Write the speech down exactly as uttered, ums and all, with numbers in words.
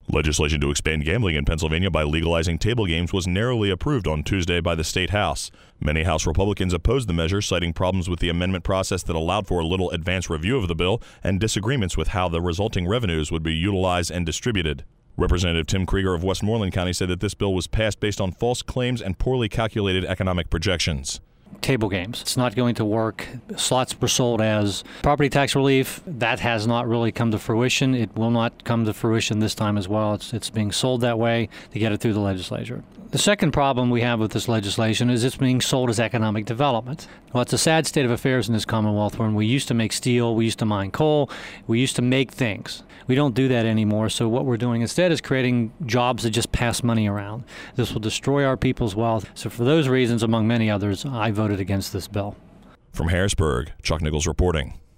Legislation to expand gambling in Pennsylvania by legalizing table games was narrowly approved on Tuesday by the state House. Many House Republicans opposed the measure, citing problems with the amendment process that allowed for a little advance review of the bill and disagreements with how the resulting revenues would be utilized and distributed. Representative Tim Krieger of Westmoreland County said that this bill was passed based on false claims and poorly calculated economic projections. Table games. It's not going to work. Slots were sold as property tax relief. That has not really come to fruition. It will not come to fruition this time as well. It's, it's being sold that way to get it through the legislature. The second problem we have with this legislation is it's being sold as economic development. Well, it's a sad state of affairs in this Commonwealth when we used to make steel, we used to mine coal, we used to make things. We don't do that anymore, so what we're doing instead is creating jobs that just pass money around. This will destroy our people's wealth. So for those reasons, among many others, I voted against this bill. From Harrisburg, Chuck Nichols reporting.